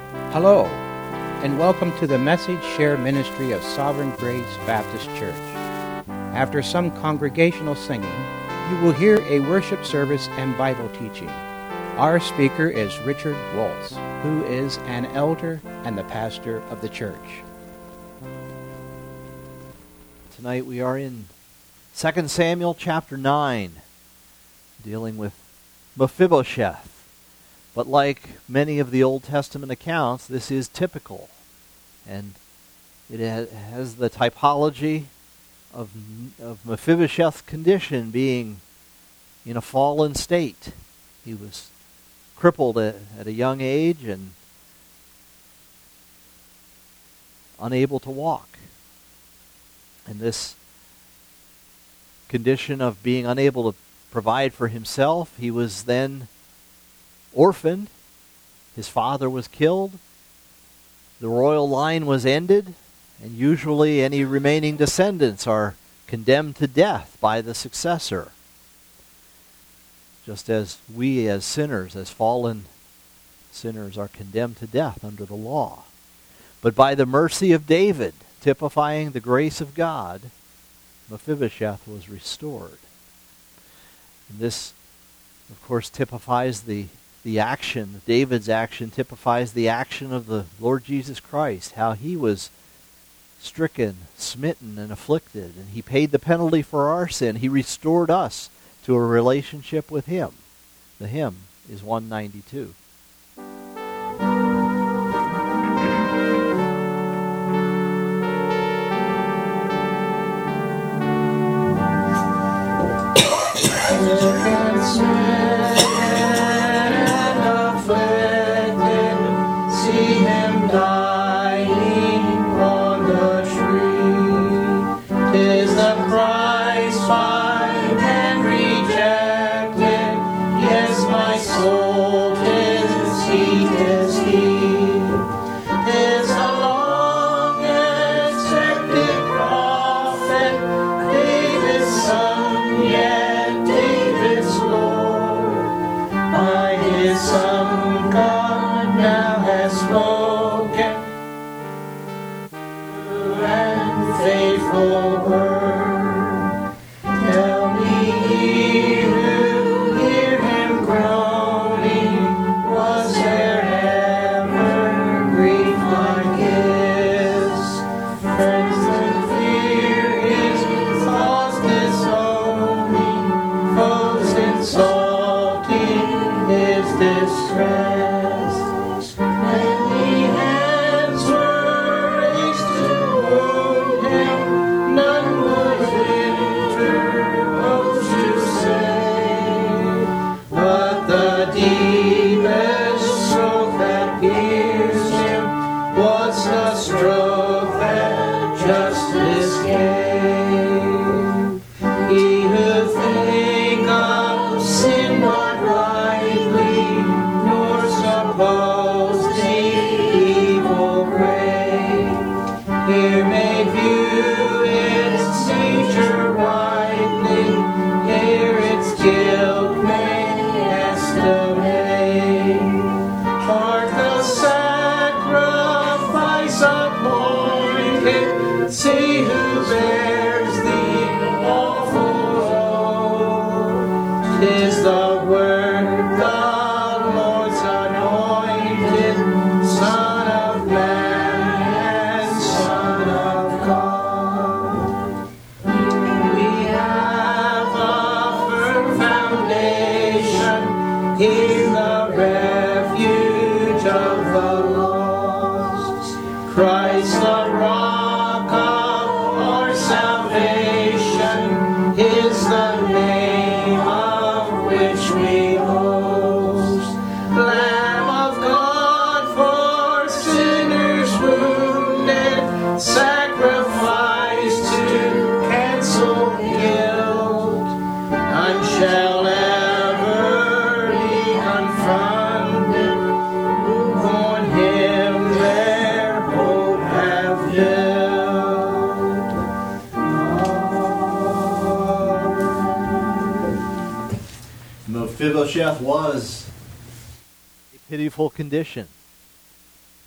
Hello, and welcome to the Message Share Ministry of Sovereign Grace Baptist Church. After some congregational singing, you will hear a worship service and Bible teaching. Our speaker is Richard Waltz, who is an elder and the pastor of the church. Tonight we are in 2 Samuel chapter 9, dealing with Mephibosheth. But like many of the Old Testament accounts, this is typical. And it has the typology of Mephibosheth's condition being in a fallen state. He was crippled at a young age and unable to walk. And this condition of being unable to provide for himself, he was then orphaned. His father was killed. The royal line was ended, and usually any remaining descendants are condemned to death by the successor. Just as we as sinners, as fallen sinners, are condemned to death under the law. But by the mercy of David, typifying the grace of God, Mephibosheth was restored. And this, of course, typifies the action, David's action typifies the action of the Lord Jesus Christ, how he was stricken, smitten, and afflicted, and he paid the penalty for our sin. He restored us to a relationship with him. The hymn is 192. Mephibosheth was a pitiful condition.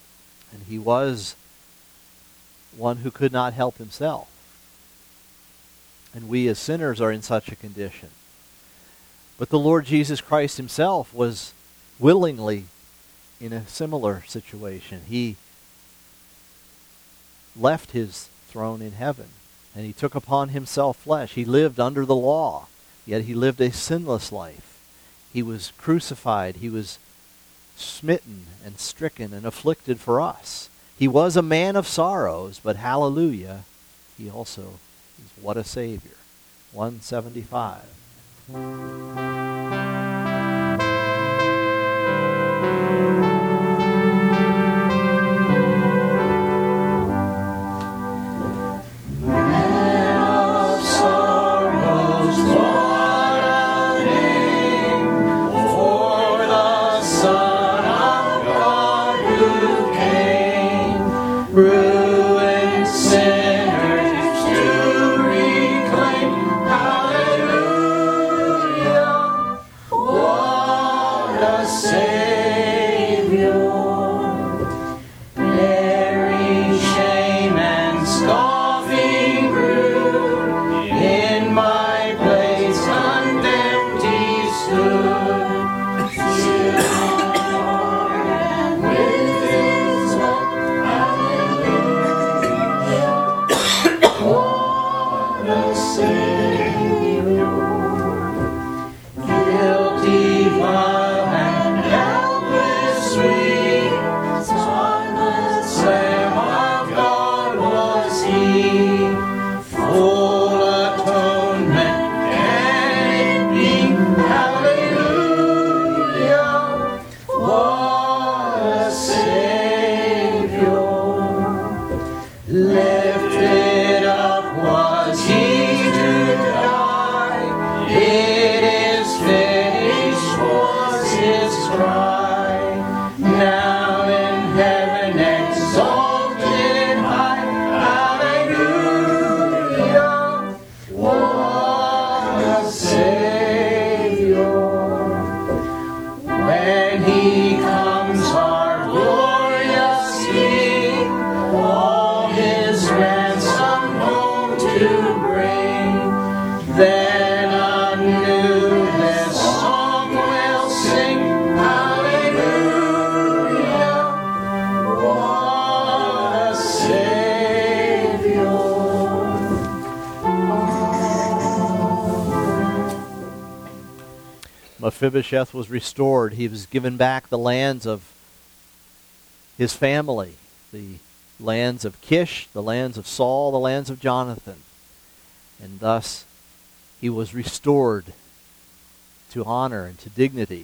And he was one who could not help himself. And we as sinners are in such a condition. But the Lord Jesus Christ himself was willingly in a similar situation. He left his throne in heaven, and he took upon himself flesh. He lived under the law, yet he lived a sinless life. He was crucified. He was smitten and stricken and afflicted for us. He was a man of sorrows, but hallelujah, he also is what a Savior. 175. Mephibosheth was restored. He was given back the lands of his family, the lands of Kish, the lands of Saul, the lands of Jonathan. And thus he was restored to honor and to dignity.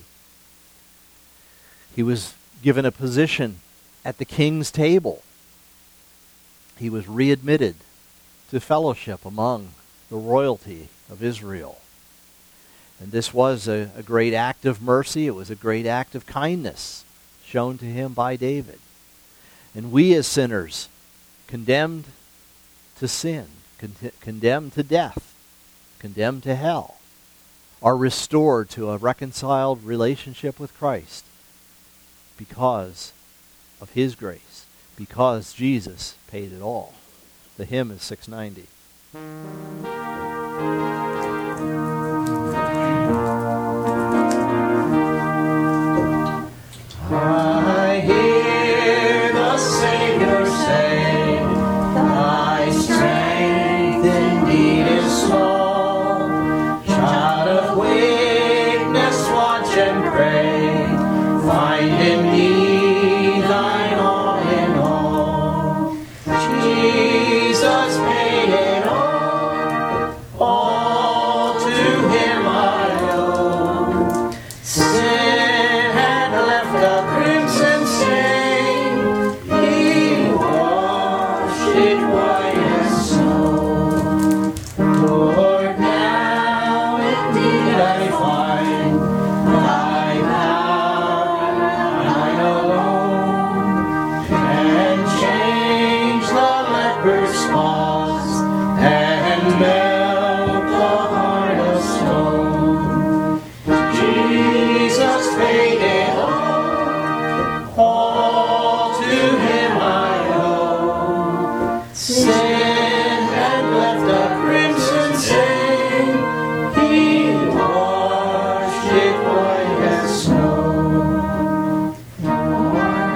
He was given a position at the king's table. He was readmitted to fellowship among the royalty of Israel. And this was a great act of mercy. It was a great act of kindness shown to him by David. And we as sinners, condemned to sin, condemned to death, condemned to hell, are restored to a reconciled relationship with Christ because of his grace, because Jesus paid it all. The hymn is 690. I hear the Savior say, thy strength indeed is small. Child of weakness, watch and pray. Find in me thine all in all. Jesus paid it all to him I owe. Sin had left a crimson stain, he washed it white as snow. Lord, now indeed I find thy power, thine alone, can change the leper's spots and melt the heart of stone. Jesus paid it all to him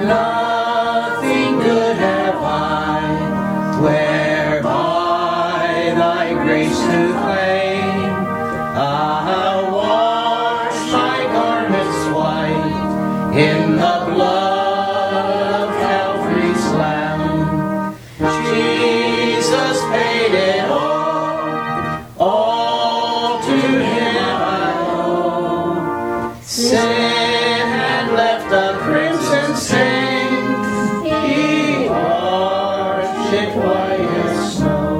Nothing good have I, whereby thy grace to claim. I'll wash my garments white in the blood of Calvary's Lamb. Jesus paid it all to him I owe. Sin had left a crimson stain, he washed it white as snow.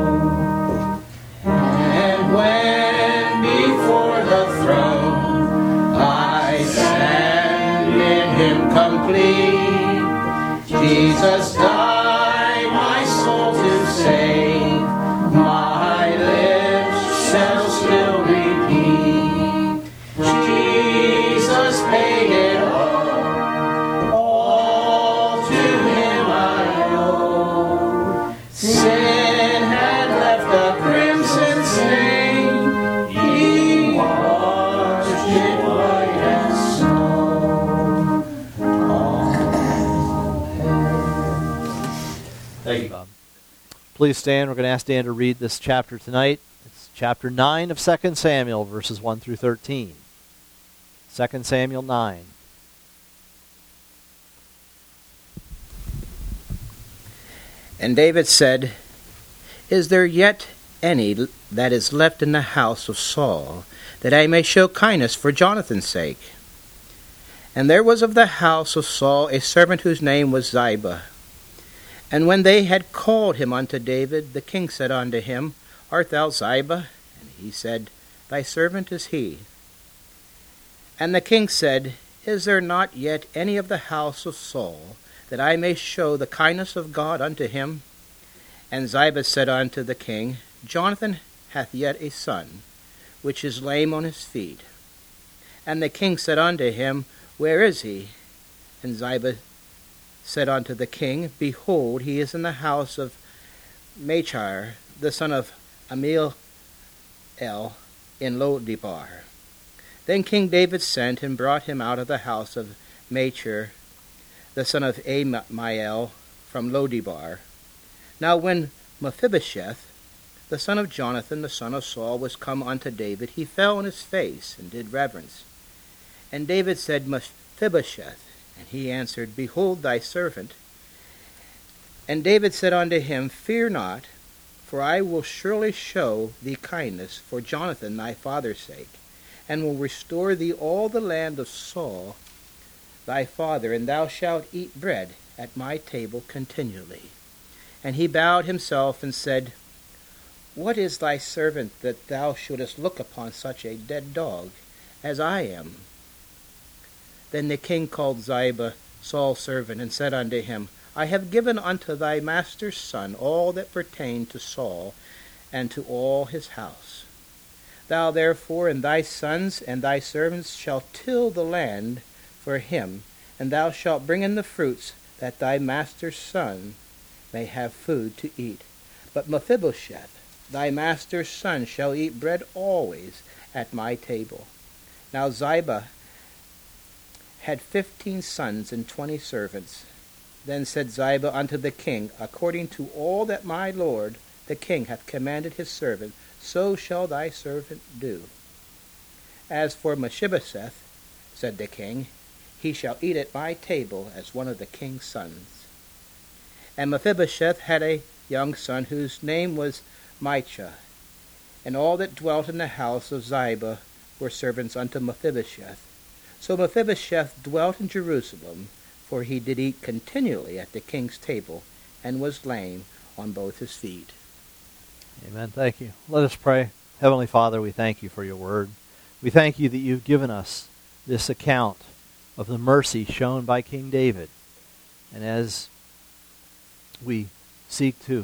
And when before the throne I stand in him complete, Jesus died my soul to save, my lips shall still repeat. Jesus paid it all to him I owe. Sin had left a crimson stain, he washed it white as snow. Thank you, Bob. Please stand. We're going to ask Dan to read this chapter tonight. It's chapter 9 of 2 Samuel, verses 1 through 13. 2 Samuel 9. And David said, Is there yet any that is left in the house of Saul, that I may show kindness for Jonathan's sake? And there was of the house of Saul a servant whose name was Ziba. And when they had called him unto David, the king said unto him, Art thou Ziba? And he said, Thy servant is he. And the king said, Is there not yet any of the house of Saul, that I may show the kindness of God unto him? And Ziba said unto the king, Jonathan hath yet a son, which is lame on his feet. And the king said unto him, Where is he? And Ziba said unto the king, Behold, he is in the house of Machir, the son of Amiel in Lodebar. Then King David sent and brought him out of the house of Machir, the son of Amiel, from Lodebar. Now when Mephibosheth, the son of Jonathan, the son of Saul, was come unto David, he fell on his face and did reverence. And David said, Mephibosheth. And he answered, Behold thy servant. And David said unto him, Fear not, for I will surely show thee kindness for Jonathan thy father's sake, and will restore thee all the land of Saul thy father, and thou shalt eat bread at my table continually. And he bowed himself and said, What is thy servant that thou shouldest look upon such a dead dog as I am? Then the king called Ziba, Saul's servant, and said unto him, I have given unto thy master's son all that pertained to Saul, and to all his house. Thou therefore and thy sons and thy servants shall till the land for him, and thou shalt bring in the fruits, that thy master's son may have food to eat. But Mephibosheth, thy master's son, shall eat bread always at my table. Now Ziba had 15 sons and 20 servants. Then said Ziba unto the king, According to all that my lord the king hath commanded his servant, so shall thy servant do. As for Mephibosheth, said the king, he shall eat at my table as one of the king's sons. And Mephibosheth had a young son whose name was Micah, and all that dwelt in the house of Ziba were servants unto Mephibosheth. So Mephibosheth dwelt in Jerusalem, for he did eat continually at the king's table, and was lame on both his feet. Amen. Thank you. Let us pray. Heavenly Father, we thank you for your word. We thank you that you've given us this account of the mercy shown by King David. And as we seek to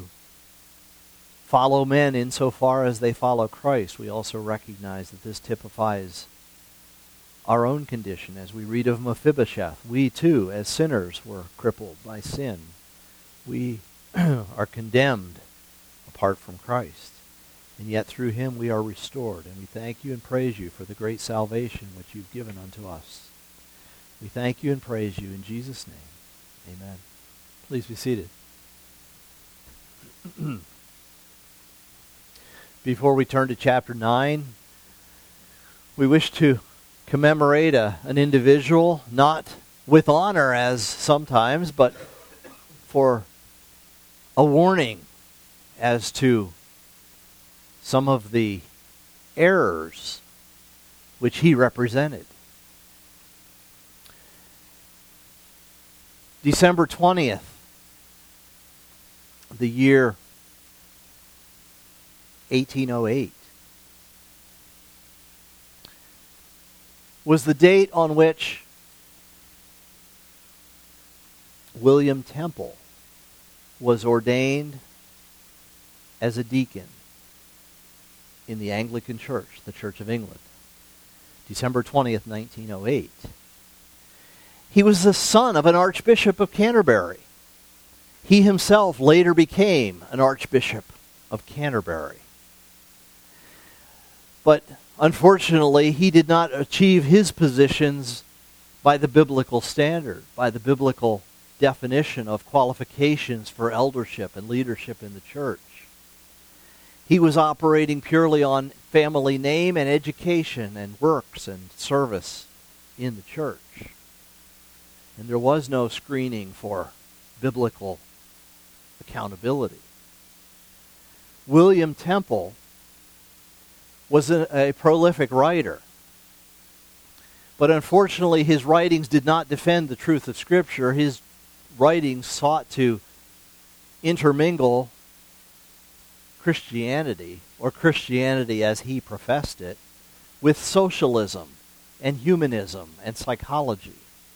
follow men insofar as they follow Christ, we also recognize that this typifies our own condition. As we read of Mephibosheth, we too, as sinners, were crippled by sin. We are condemned apart from Christ. And yet through him we are restored. And we thank you and praise you for the great salvation which you've given unto us. We thank you and praise you in Jesus' name. Amen. Please be seated. Before we turn to chapter 9, we wish to commemorate an individual, not with honor as sometimes, but for a warning as to some of the errors which he represented. December 20th, the year 1808, was the date on which William Temple was ordained as a deacon in the Anglican Church, the Church of England. December 20th, 1908. He was the son of an Archbishop of Canterbury. He himself later became an Archbishop of Canterbury. But unfortunately, he did not achieve his positions by the biblical standard, by the biblical definition of qualifications for eldership and leadership in the church. He was operating purely on family name and education and works and service in the church. And there was no screening for biblical accountability. William Temple was a prolific writer. But unfortunately, his writings did not defend the truth of Scripture. His writings sought to intermingle Christianity, or Christianity as he professed it, with socialism and humanism and psychology.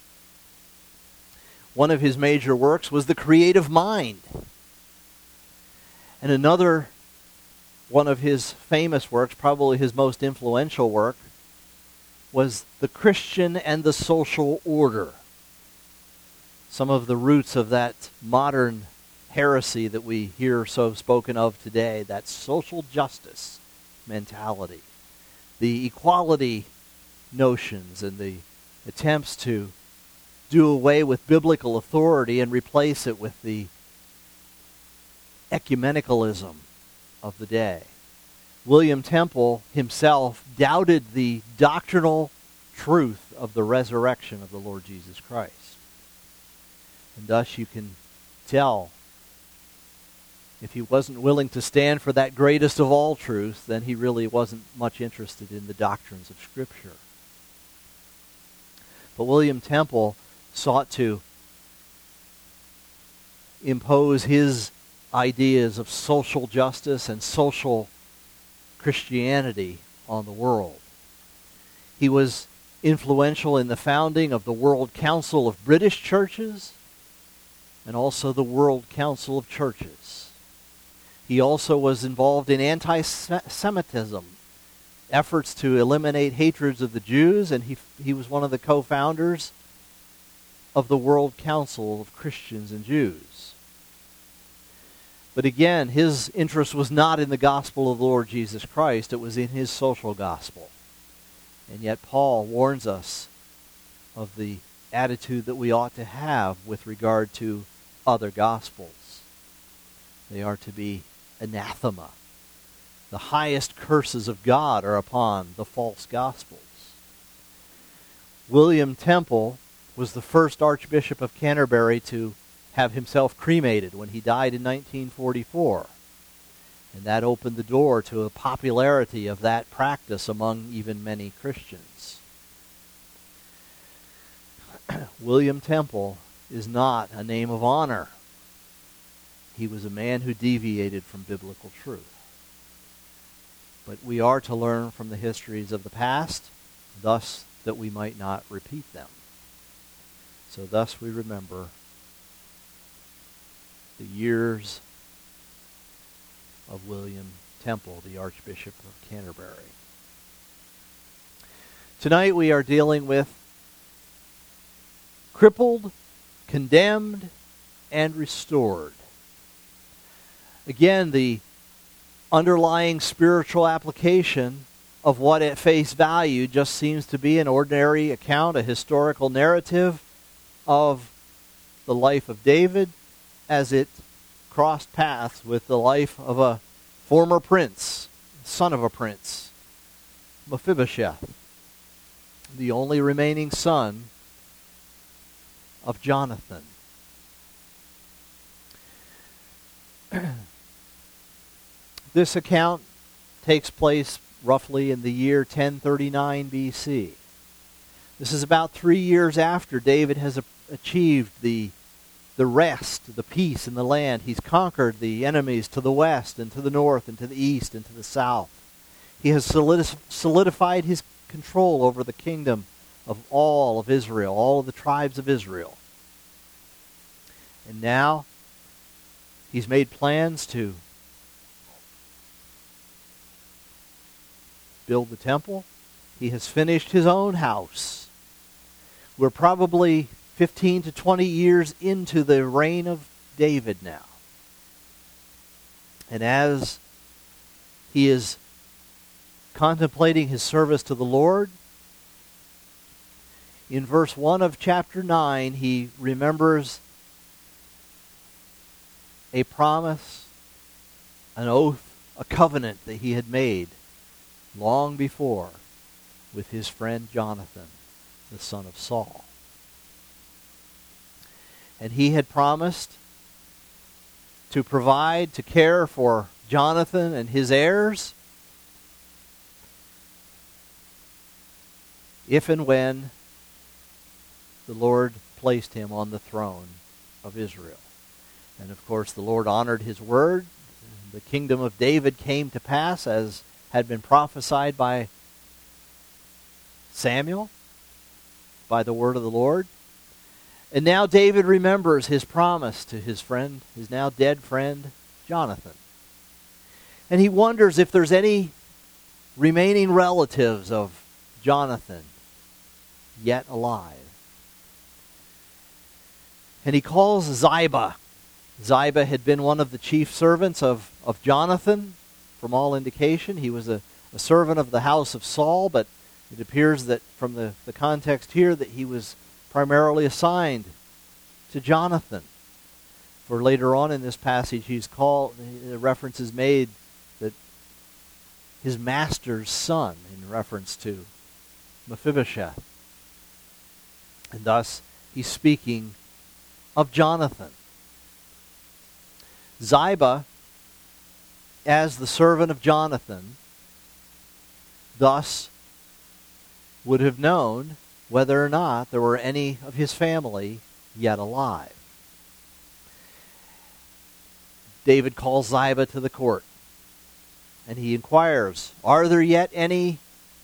One of his major works was The Creative Mind. And another one of his famous works, probably his most influential work, was The Christian and the Social Order. Some of the roots of that modern heresy that we hear so spoken of today, that social justice mentality, the equality notions and the attempts to do away with biblical authority and replace it with the ecumenicalism of the day. William Temple himself doubted the doctrinal truth of the resurrection of the Lord Jesus Christ. And thus you can tell, if he wasn't willing to stand for that greatest of all truths, then he really wasn't much interested in the doctrines of Scripture. But William Temple sought to impose his ideas of social justice and social Christianity on the world. He was influential in the founding of the World Council of British Churches and also the World Council of Churches. He also was involved in anti-Semitism, efforts to eliminate hatreds of the Jews, and he was one of the co-founders of the World Council of Christians and Jews. But again, his interest was not in the gospel of the Lord Jesus Christ, it was in his social gospel. And yet Paul warns us of the attitude that we ought to have with regard to other gospels. They are to be anathema. The highest curses of God are upon the false gospels. William Temple was the first Archbishop of Canterbury to have himself cremated when he died in 1944. And that opened the door to a popularity of that practice among even many Christians. William Temple is not a name of honor. He was a man who deviated from biblical truth. But we are to learn from the histories of the past, thus that we might not repeat them. So thus we remember the years of William Temple, the Archbishop of Canterbury. Tonight we are dealing with crippled, condemned, and restored. Again, the underlying spiritual application of what at face value just seems to be an ordinary account, a historical narrative of the life of David as it crossed paths with the life of a former prince, son of a prince, Mephibosheth, the only remaining son of Jonathan. This account takes place roughly in the year 1039 BC. This is about 3 years after David has achieved the rest, the peace in the land. He's conquered the enemies to the west and to the north and to the east and to the south. He has solidified his control over the kingdom of all of Israel, all of the tribes of Israel. And now he's made plans to build the temple. He has finished his own house. We're probably 15 to 20 years into the reign of David now. And as he is contemplating his service to the Lord, in verse 1 of chapter 9, he remembers a promise, an oath, a covenant that he had made long before with his friend Jonathan, the son of Saul. And he had promised to provide, to care for Jonathan and his heirs if and when the Lord placed him on the throne of Israel. And of course, the Lord honored his word. The kingdom of David came to pass as had been prophesied by Samuel, by the word of the Lord. And now David remembers his promise to his friend, his now dead friend, Jonathan. And he wonders if there's any remaining relatives of Jonathan yet alive. And he calls Ziba. Ziba had been one of the chief servants of Jonathan, from all indication. He was a servant of the house of Saul, but it appears that from the context here that he was primarily assigned to Jonathan. For later on in this passage, the reference is made that his master's son, in reference to Mephibosheth. And thus, he's speaking of Jonathan. Ziba, as the servant of Jonathan, thus would have known whether or not there were any of his family yet alive. David calls Ziba to the court, and he inquires, are there yet any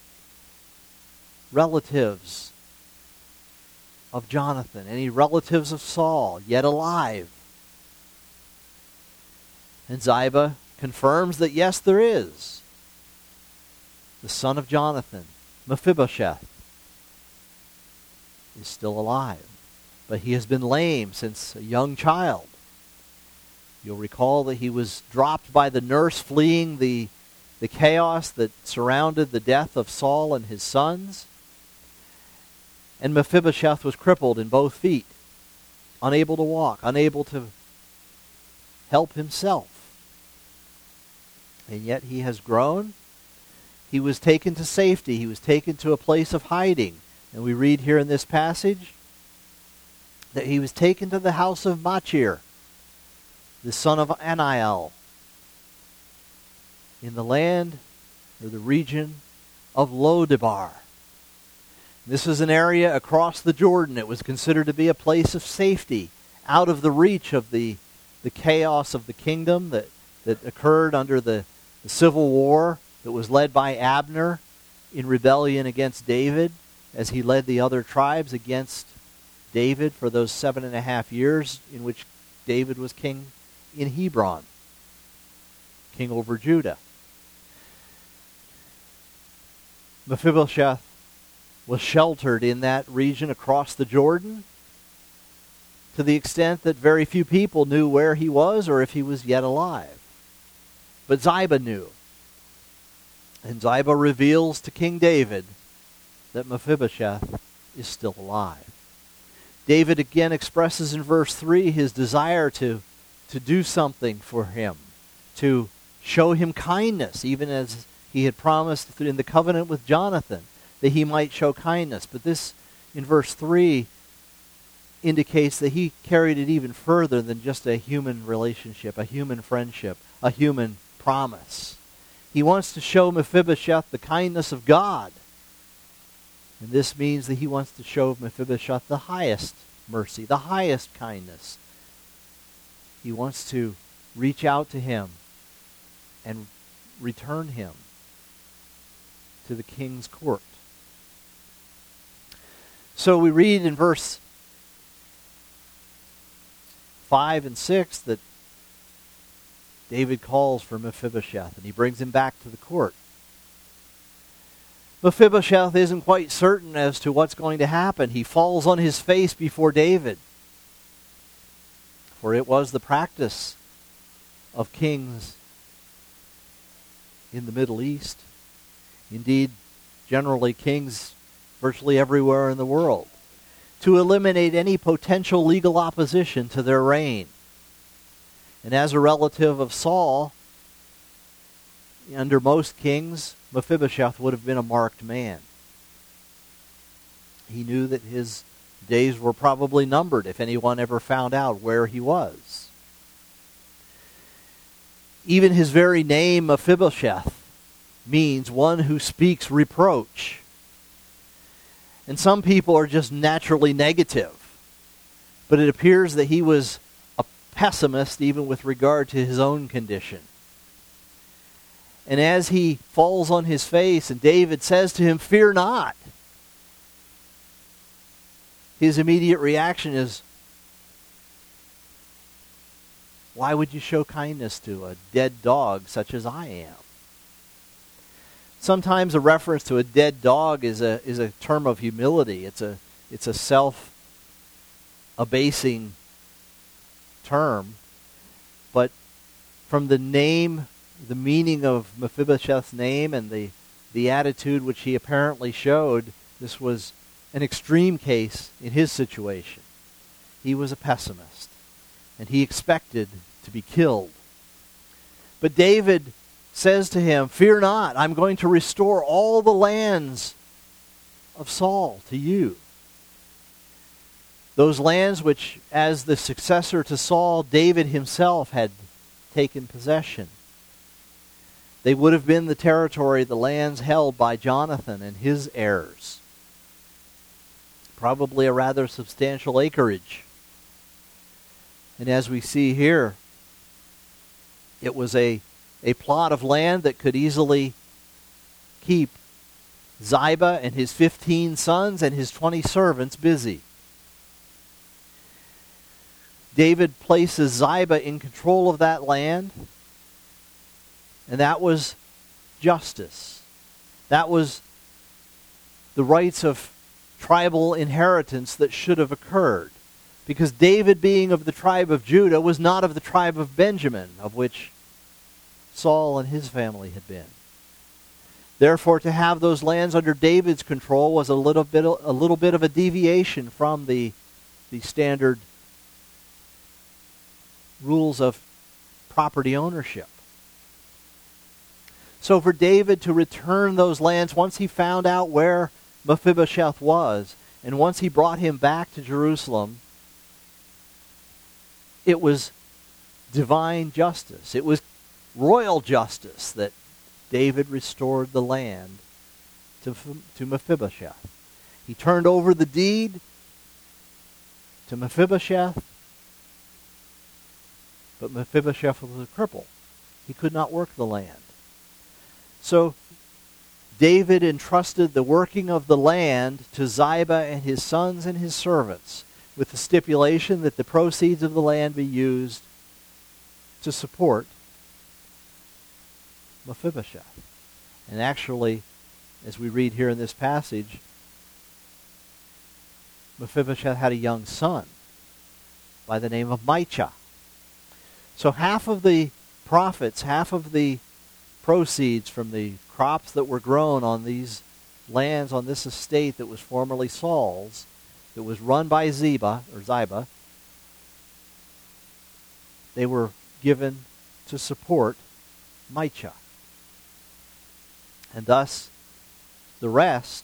relatives of Jonathan, any relatives of Saul yet alive? And Ziba confirms that yes, there is. The son of Jonathan, Mephibosheth, is still alive, but he has been lame since a young child. You'll recall that he was dropped by the nurse fleeing the chaos that surrounded the death of Saul and his sons. And Mephibosheth was crippled in both feet, unable to walk, unable to help himself. And yet he has grown. He was taken to safety. He was taken to a place of hiding. And we read here in this passage that he was taken to the house of Machir, the son of Aniel, in the land or the region of Lodebar. This is an area across the Jordan. It was considered to be a place of safety, out of the reach of the chaos of the kingdom that occurred under the civil war that was led by Abner in rebellion against David, as he led the other tribes against David for those 7.5 years in which David was king in Hebron, king over Judah. Mephibosheth was sheltered in that region across the Jordan to the extent that very few people knew where he was or if he was yet alive. But Ziba knew. And Ziba reveals to King David that Mephibosheth is still alive. David again expresses in verse 3 his desire to do something for him, to show him kindness, even as he had promised in the covenant with Jonathan that he might show kindness. But this, in verse 3, indicates that he carried it even further than just a human relationship, a human friendship, a human promise. He wants to show Mephibosheth the kindness of God. And this means that he wants to show Mephibosheth the highest mercy, the highest kindness. He wants to reach out to him and return him to the king's court. So we read in verse 5 and 6 that David calls for Mephibosheth and he brings him back to the court. Mephibosheth isn't quite certain as to what's going to happen. He falls on his face before David. For it was the practice of kings in the Middle East. Indeed, generally kings virtually everywhere in the world, to eliminate any potential legal opposition to their reign. And as a relative of Saul, under most kings, Mephibosheth would have been a marked man. He knew that his days were probably numbered if anyone ever found out where he was. Even his very name, Mephibosheth, means one who speaks reproach. And some people are just naturally negative. But it appears that he was a pessimist even with regard to his own condition. And as he falls on his face and David says to him, "Fear not," his immediate reaction is, why would you show kindness to a dead dog such as I am? Sometimes a reference to a dead dog is a term of humility. It's a self-abasing term. But from the name, the meaning of Mephibosheth's name and the attitude which he apparently showed, this was an extreme case in his situation. He was a pessimist, and he expected to be killed. But David says to him, "Fear not, I'm going to restore all the lands of Saul to you." Those lands which, as the successor to Saul, David himself had taken possession. They would have been the territory, the lands held by Jonathan and his heirs. Probably a rather substantial acreage. And as we see here, it was a plot of land that could easily keep Ziba and his 15 sons and his 20 servants busy. David places Ziba in control of that land, and that was justice. That was the rights of tribal inheritance that should have occurred. Because David, being of the tribe of Judah, was not of the tribe of Benjamin, of which Saul and his family had been. Therefore, to have those lands under David's control was a little bit of a deviation from the standard rules of property ownership. So for David to return those lands once he found out where Mephibosheth was, and once he brought him back to Jerusalem, it was divine justice. It was royal justice that David restored the land to Mephibosheth. He turned over the deed to Mephibosheth, but Mephibosheth was a cripple. He could not work the land. So David entrusted the working of the land to Ziba and his sons and his servants, with the stipulation that the proceeds of the land be used to support Mephibosheth. And actually, as we read here in this passage, Mephibosheth had a young son by the name of Micah. So half of the profits, half of the proceeds from the crops that were grown on these lands, on this estate that was formerly Saul's, that was run by Ziba, they were given to support Micah. And thus, the rest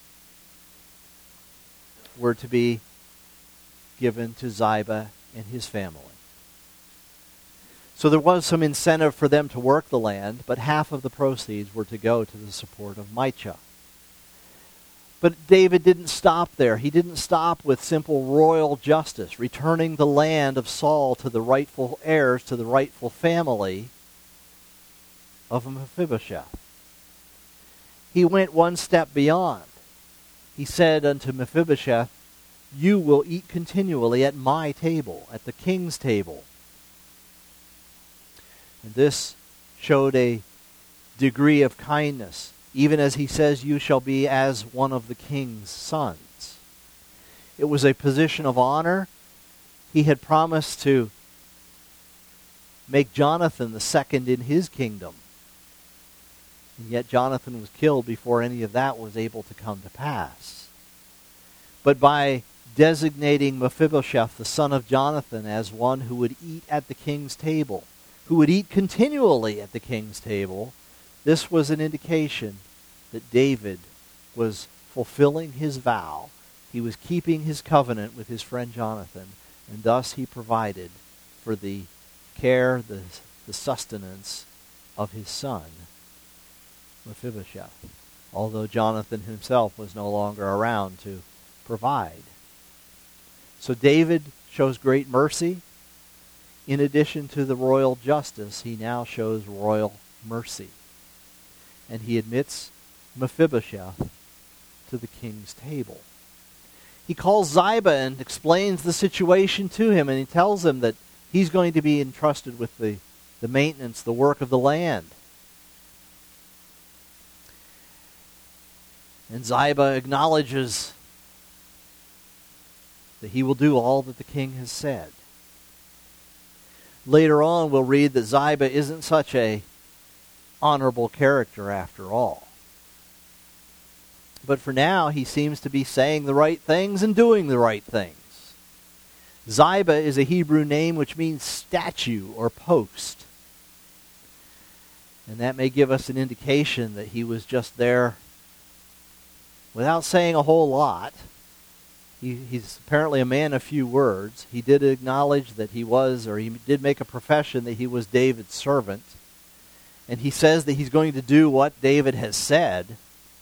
were to be given to Ziba and his family. So there was some incentive for them to work the land, but half of the proceeds were to go to the support of Micah. But David didn't stop there. He didn't stop with simple royal justice, returning the land of Saul to the rightful heirs, to the rightful family of Mephibosheth. He went one step beyond. He said unto Mephibosheth, "You will eat continually at my table, at the king's table." And this showed a degree of kindness, even as he says, "You shall be as one of the king's sons." It was a position of honor. He had promised to make Jonathan the second in his kingdom. And yet Jonathan was killed before any of that was able to come to pass. But by designating Mephibosheth, the son of Jonathan, as one who would eat at the king's table, who would eat continually at the king's table, this was an indication that David was fulfilling his vow. He was keeping his covenant with his friend Jonathan, and thus he provided for the care, the sustenance of his son, Mephibosheth, although Jonathan himself was no longer around to provide. So David shows great mercy. In addition to the royal justice, he now shows royal mercy. And he admits Mephibosheth to the king's table. He calls Ziba and explains the situation to him, and he tells him that he's going to be entrusted with the maintenance, the work of the land. And Ziba acknowledges that he will do all that the king has said. Later on, we'll read that Ziba isn't such a honorable character after all. But for now, he seems to be saying the right things and doing the right things. Ziba is a Hebrew name which means statue or post. And that may give us an indication that he was just there without saying a whole lot. He's apparently a man of few words. He did acknowledge that he did make a profession that he was David's servant. And he says that he's going to do what David has said.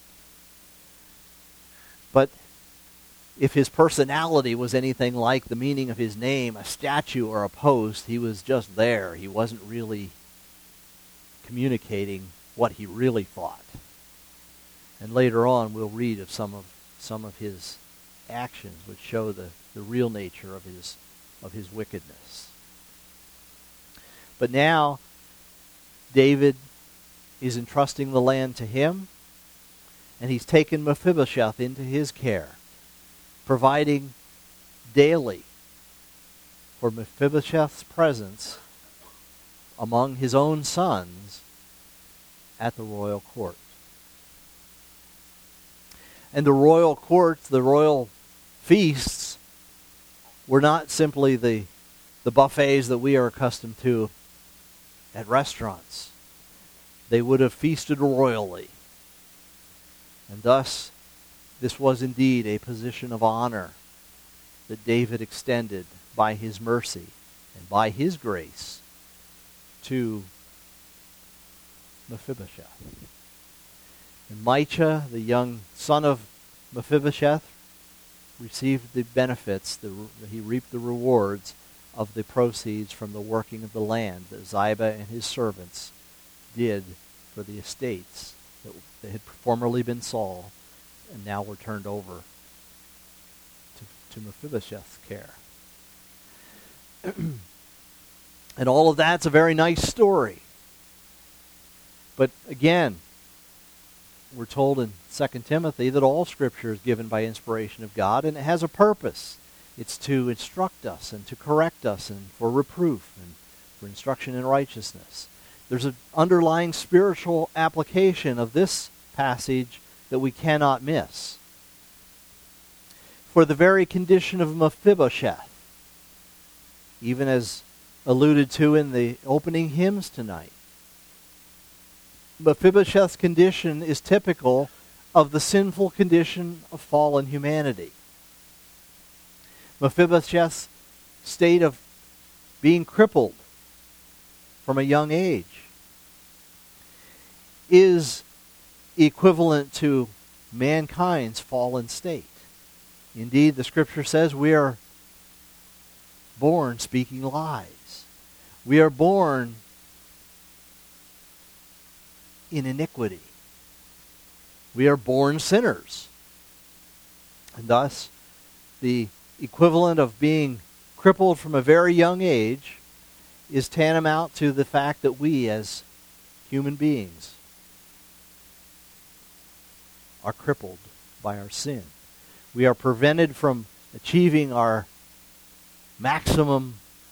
But if his personality was anything like the meaning of his name, a statue or a post, he was just there. He wasn't really communicating what he really thought. And later on, we'll read of some of his actions which show the real nature of his wickedness. But now, David is entrusting the land to him, and he's taken Mephibosheth into his care, providing daily for Mephibosheth's presence among his own sons at the royal court. And the royal courts, the royal feasts, were not simply the buffets that we are accustomed to at restaurants. They would have feasted royally. And thus, this was indeed a position of honor that David extended by his mercy and by his grace to Mephibosheth. And Micah, the young son of Mephibosheth, received the benefits, he reaped the rewards of the proceeds from the working of the land that Ziba and his servants did for the estates that had formerly been Saul and now were turned over to Mephibosheth's care. And all of that's a very nice story. But again, we're told in 2 Timothy that all Scripture is given by inspiration of God, and it has a purpose. It's to instruct us and to correct us and for reproof and for instruction in righteousness. There's an underlying spiritual application of this passage that we cannot miss. for the very condition of Mephibosheth, even as alluded to in the opening hymns tonight. Mephibosheth's condition is typical of the sinful condition of fallen humanity. Mephibosheth's state of being crippled from a young age is equivalent to mankind's fallen state. Indeed, the Scripture says we are born speaking lies. We are born in iniquity. We are born sinners. And thus, the equivalent of being crippled from a very young age is tantamount to the fact that we, as human beings, are crippled by our sin. We are prevented from achieving our maximum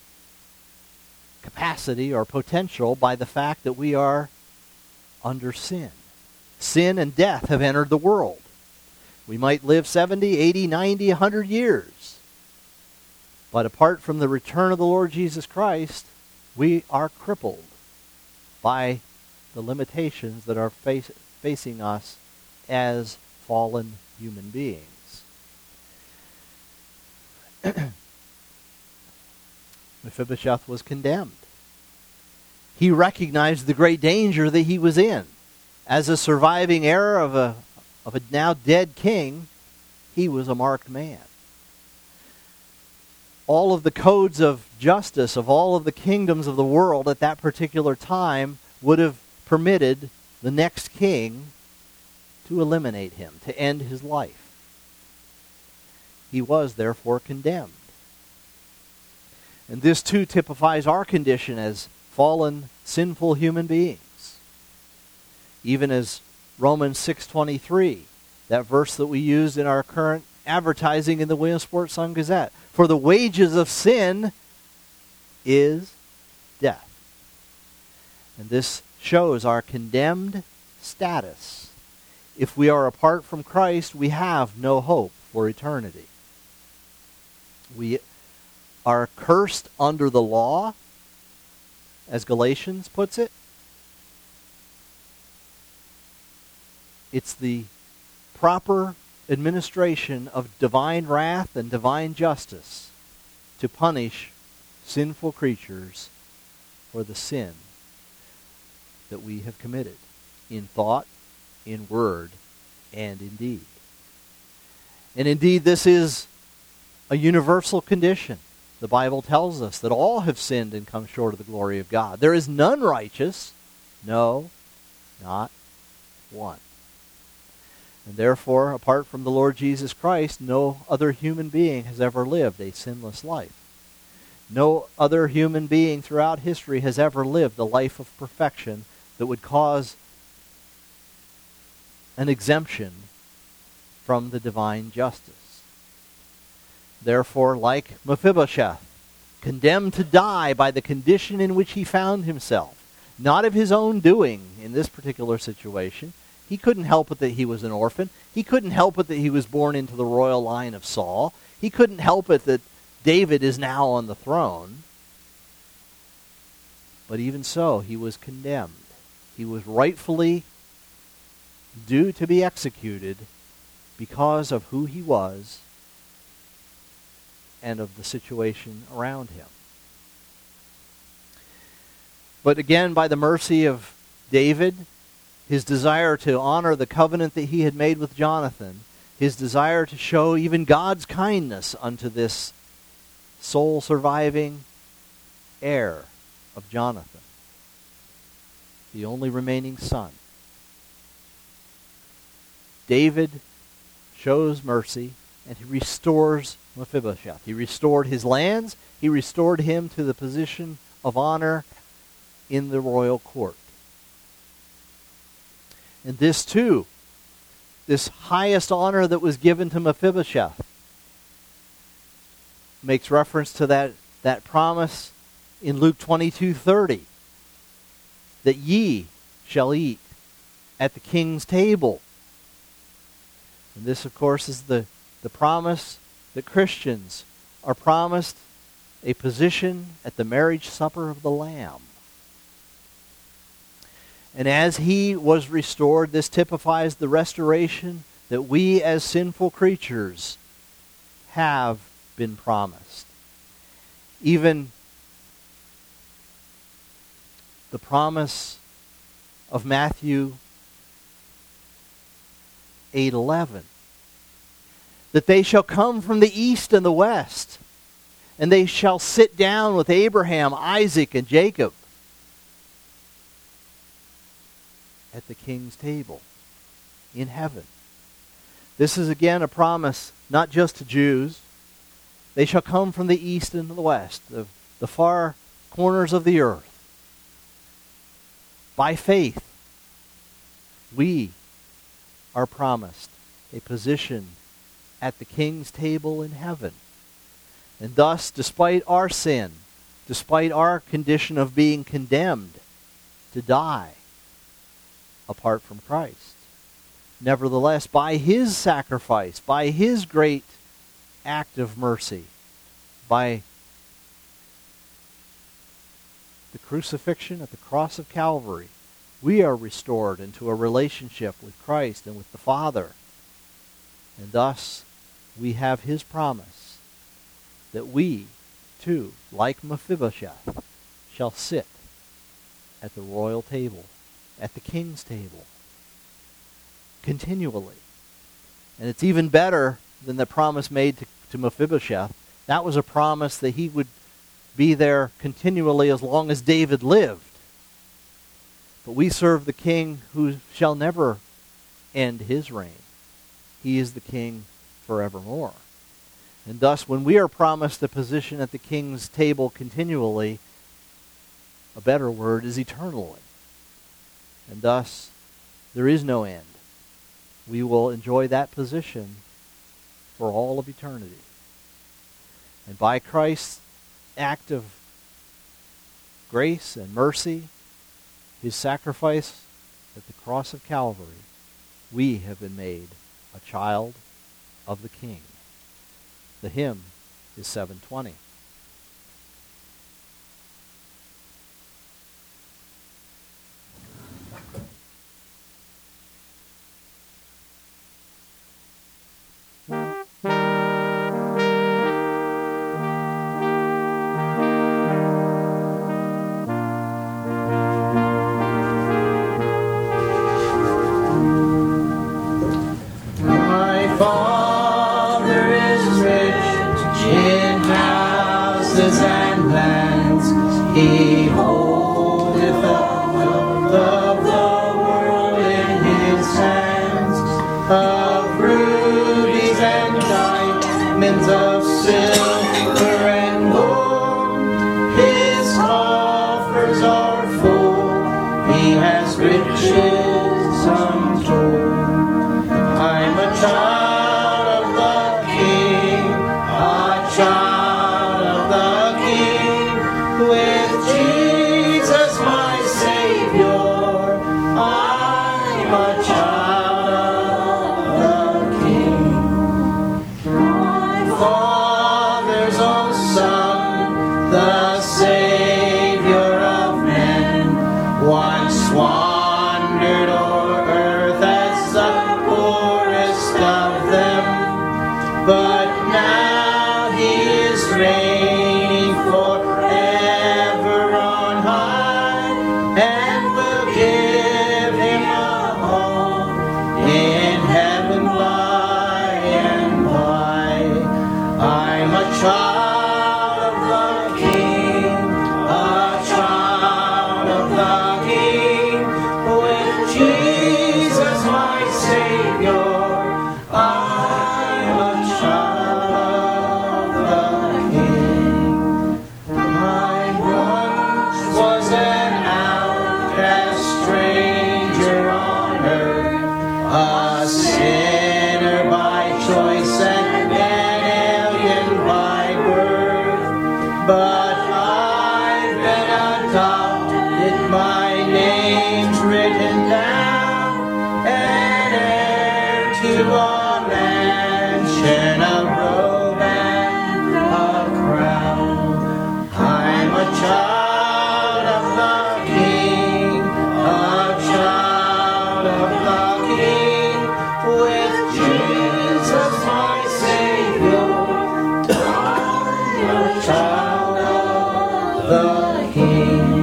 capacity or potential by the fact that we are under sin. Sin and death have entered the world. We might live 70, 80, 90, 100 years. But apart from the return of the Lord Jesus Christ, we are crippled by the limitations that are facing us as fallen human beings. Mephibosheth was condemned. He recognized the great danger that he was in. As a surviving heir of a now dead king, he was a marked man. All of the codes of justice of all of the kingdoms of the world at that particular time would have permitted the next king to eliminate him, to end his life. He was therefore condemned. And this too typifies our condition as fallen, sinful human beings. Even as Romans 6:23, that verse that we used in our current advertising in the Williamsport Sun-Gazette. For the wages of sin is death. And this shows our condemned status. If we are apart from Christ, we have no hope for eternity. We are cursed under the law, as Galatians puts it. It's the proper administration of divine wrath and divine justice to punish sinful creatures for the sin that we have committed in thought, in word, and in deed. And indeed, this is a universal condition. The Bible tells us that all have sinned and come short of the glory of God. There is none righteous, no, not one. And therefore, apart from the Lord Jesus Christ, no other human being has ever lived a sinless life. No other human being throughout history has ever lived a life of perfection that would cause an exemption from the divine justice. Therefore, like Mephibosheth, condemned to die by the condition in which he found himself, not of his own doing in this particular situation. He couldn't help it that he was an orphan. He couldn't help it that he was born into the royal line of Saul. He couldn't help it that David is now on the throne. But even so, he was condemned. He was rightfully due to be executed because of who he was and of the situation around him. But again, by the mercy of David, his desire to honor the covenant that he had made with Jonathan, his desire to show even God's kindness unto this sole surviving heir of Jonathan, the only remaining son. David shows mercy, and he restores Mephibosheth. He restored his lands. He restored him to the position of honor in the royal court. And this too, this highest honor that was given to Mephibosheth, makes reference to that promise in Luke 22:30, that ye shall eat at the king's table. And this, of course, is the promise that Christians are promised a position at the marriage supper of the Lamb. And as he was restored, this typifies the restoration that we as sinful creatures have been promised. Even the promise of Matthew 8:11, that they shall come from the east and the west, and they shall sit down with Abraham, Isaac, and Jacob at the king's table in heaven. This is again a promise not just to Jews. They shall come from the east and the west, the far corners of the earth. By faith, we are promised a position at the king's table in heaven. And thus, despite our sin, despite our condition of being condemned to die apart from Christ, nevertheless, by his sacrifice, by his great act of mercy, by the crucifixion at the cross of Calvary, we are restored into a relationship with Christ and with the Father. And thus, we have his promise that we, too, like Mephibosheth, shall sit at the royal table, at the king's table, continually. And it's even better than the promise made to Mephibosheth. That was a promise that he would be there continually as long as David lived. But we serve the king who shall never end his reign. He is the king forevermore. And thus, when we are promised a position at the king's table continually, a better word is eternally. And thus, there is no end. We will enjoy that position for all of eternity. And by Christ's act of grace and mercy, his sacrifice at the cross of Calvary, we have been made a child of the King. The hymn is 720. He holdeth the wealth of the world in his hands, of rubies and diamonds, of silver and gold. His coffers are full, he has riches untold. I'm a child of the King, a child of the King, with Jesus my Savior, I'm a child of the King. My Father's own Son, the Savior of men, once wandered o'er earth as the poorest of them, but now he is reigning forever on King.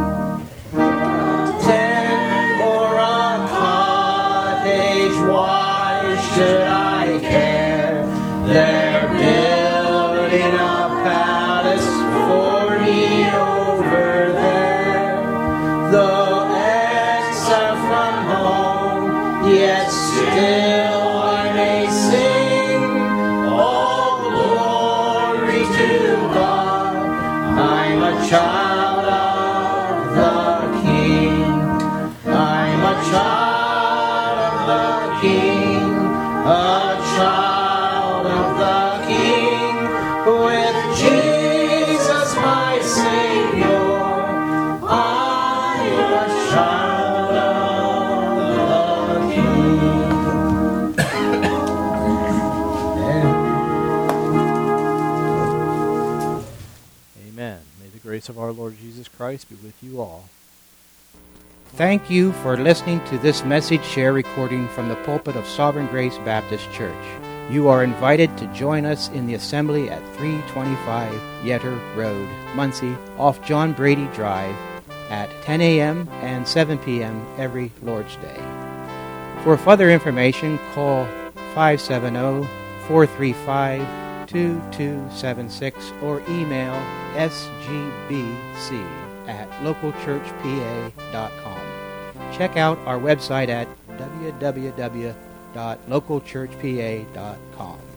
Tent or a cottage, why should I care? They're building a palace for me over there. Though exiled from home, yet still I may sing all glory to God. I'm a child of the King. I'm a child of the King. A child of the King. With Jesus my Savior, I'm a child of the King. Amen. May the grace of our Lord Jesus Christ be with you all. Thank you for listening to this message share recording from the pulpit of Sovereign Grace Baptist Church. You are invited to join us in the assembly at 325 Yetter Road, Muncie, off John Brady Drive, at 10 a.m. and 7 p.m. every Lord's Day. For further information, call 570-435-2276 or email sgbc@localchurchpa.com. Check out our website at www.localchurchpa.com.